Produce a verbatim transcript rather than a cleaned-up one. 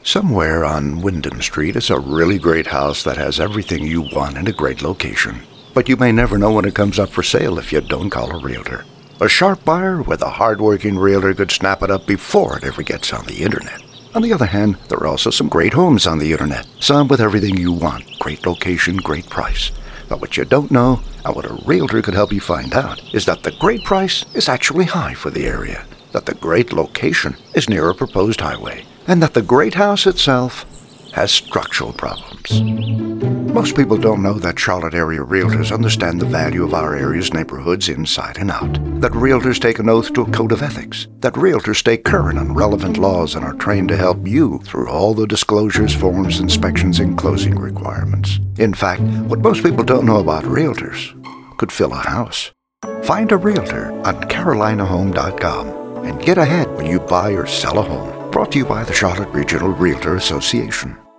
Somewhere on Wyndham Street is a really great house that has everything you want in a great location. But you may never know when it comes up for sale if you don't call a realtor. A sharp buyer with a hard-working realtor could snap it up before it ever gets on the internet. On the other hand, there are also some great homes on the internet, some with everything you want, great location, great price. But what you don't know, and what a realtor could help you find out, is that the great price is actually high for the area, that the great location is near a proposed highway, and that the great house itself has structural problems. Most people don't know that Charlotte area realtors understand the value of our area's neighborhoods inside and out, that realtors take an oath to a code of ethics, that realtors stay current on relevant laws and are trained to help you through all the disclosures, forms, inspections, and closing requirements. In fact, what most people don't know about realtors could fill a house. Find a realtor on carolina home dot com and get ahead when you buy or sell a home. Brought to you by the Charlotte Regional Realtor Association.